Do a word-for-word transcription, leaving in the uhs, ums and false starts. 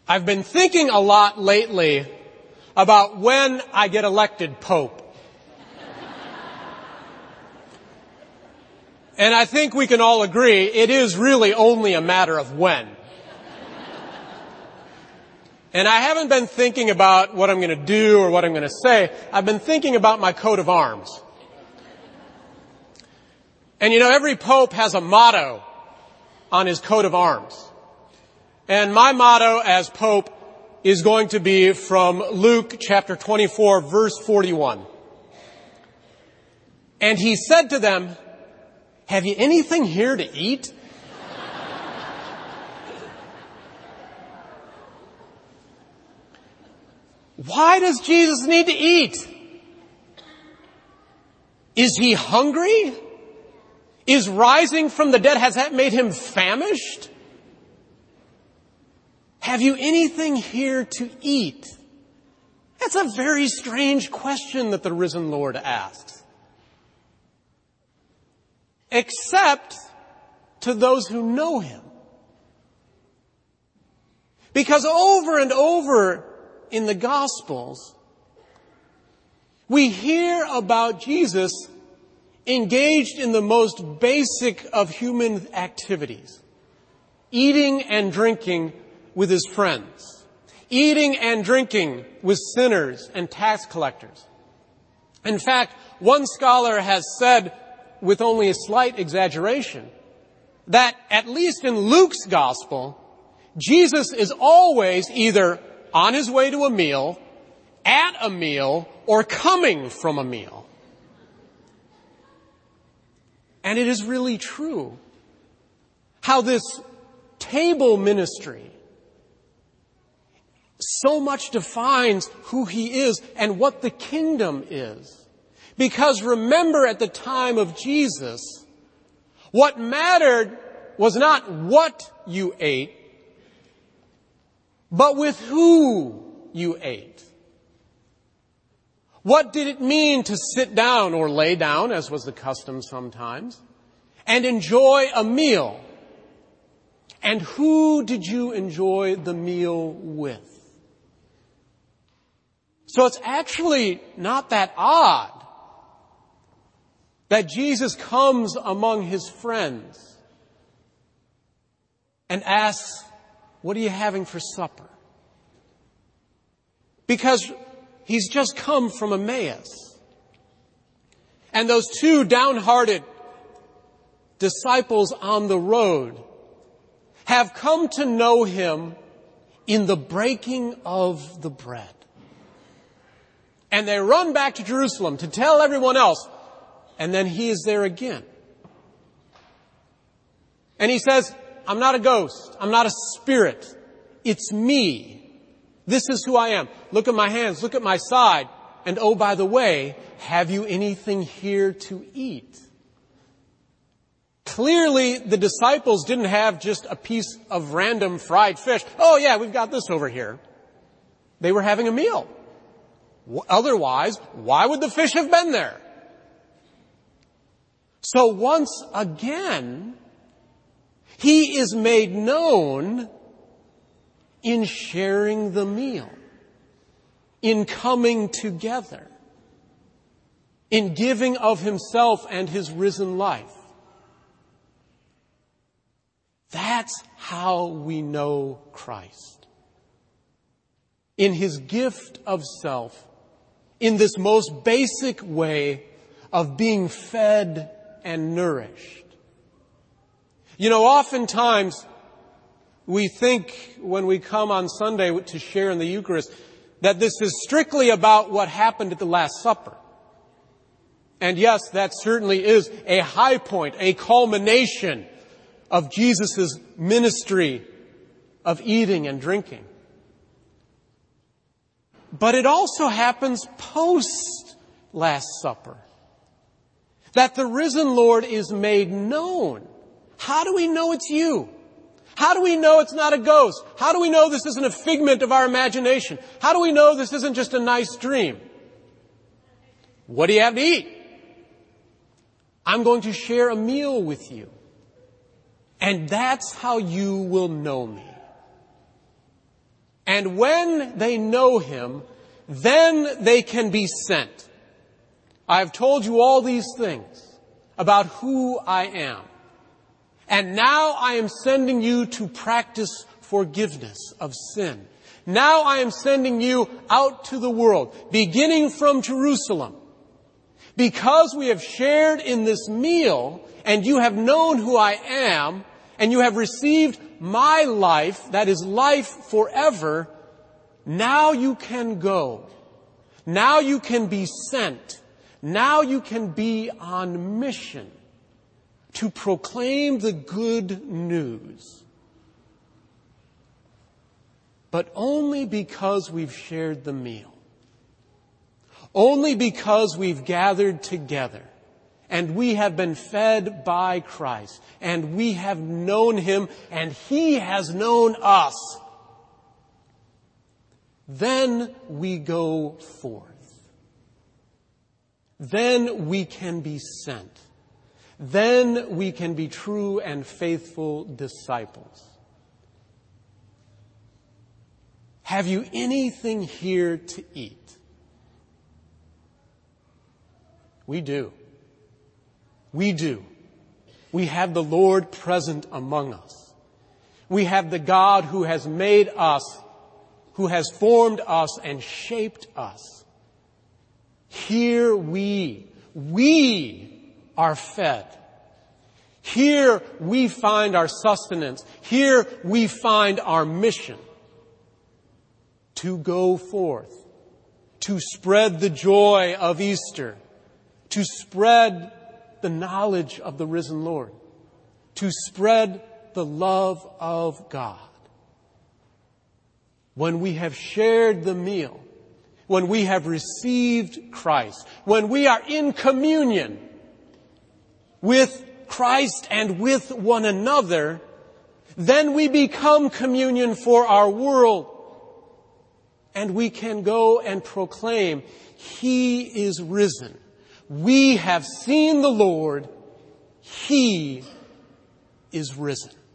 I've been thinking a lot lately about when I get elected Pope. And I think we can all agree it is really only a matter of when. And I haven't been thinking about what I'm going to do or what I'm going to say. I've been thinking about my coat of arms. And you know, every pope has a motto on his coat of arms. And my motto as pope is going to be from Luke chapter twenty-four, verse forty-one. And he said to them, "Have you anything here to eat?" Why does Jesus need to eat? Is he hungry? Is rising from the dead, has that made him famished? Have you anything here to eat? That's a very strange question that the risen Lord asks. Except to those who know him. Because over and over in the Gospels, we hear about Jesus engaged in the most basic of human activities. Eating and drinking with his friends. Eating and drinking with sinners and tax collectors. In fact, one scholar has said, with only a slight exaggeration, that at least in Luke's Gospel, Jesus is always either on his way to a meal, at a meal, or coming from a meal. And it is really true how this table ministry so much defines who he is and what the kingdom is. Because remember, at the time of Jesus, what mattered was not what you ate, but with who you ate. What did it mean to sit down or lay down, as was the custom sometimes, and enjoy a meal? And who did you enjoy the meal with? So it's actually not that odd that Jesus comes among his friends and asks, "What are you having for supper?" Because he's just come from Emmaus. And those two downhearted disciples on the road have come to know him in the breaking of the bread. And they run back to Jerusalem to tell everyone else. And then he is there again. And he says, "I'm not a ghost. I'm not a spirit. It's me. This is who I am. Look at my hands. Look at my side. And oh, by the way, have you anything here to eat?" Clearly, the disciples didn't have just a piece of random fried fish. "Oh yeah, we've got this over here." They were having a meal. Otherwise, why would the fish have been there? So once again, he is made known in sharing the meal, in coming together, in giving of himself and his risen life. That's how we know Christ. In his gift of self, in this most basic way of being fed and nourished. You know, oftentimes we think when we come on Sunday to share in the Eucharist that this is strictly about what happened at the Last Supper. And yes, that certainly is a high point, a culmination of Jesus' ministry of eating and drinking. But it also happens post Last Supper. That the risen Lord is made known. How do we know it's you? How do we know it's not a ghost? How do we know this isn't a figment of our imagination? How do we know this isn't just a nice dream? What do you have to eat? I'm going to share a meal with you. And that's how you will know me. And when they know him, then they can be sent. I have told you all these things about who I am. And now I am sending you to practice forgiveness of sin. Now I am sending you out to the world, beginning from Jerusalem. Because we have shared in this meal, and you have known who I am, and you have received my life, that is life forever, now you can go. Now you can be sent. Now you can be on mission to proclaim the good news. But only because we've shared the meal. Only because we've gathered together and we have been fed by Christ and we have known him and he has known us. Then we go forth. Then we can be sent. Then we can be true and faithful disciples. Have you anything here to eat? We do. We do. We have the Lord present among us. We have the God who has made us, who has formed us and shaped us. Here we, we are fed. Here we find our sustenance. Here we find our mission to go forth, to spread the joy of Easter, to spread the knowledge of the risen Lord, to spread the love of God. When we have shared the meal, when we have received Christ, when we are in communion with Christ and with one another, then we become communion for our world. And we can go and proclaim, He is risen. We have seen the Lord. He is risen.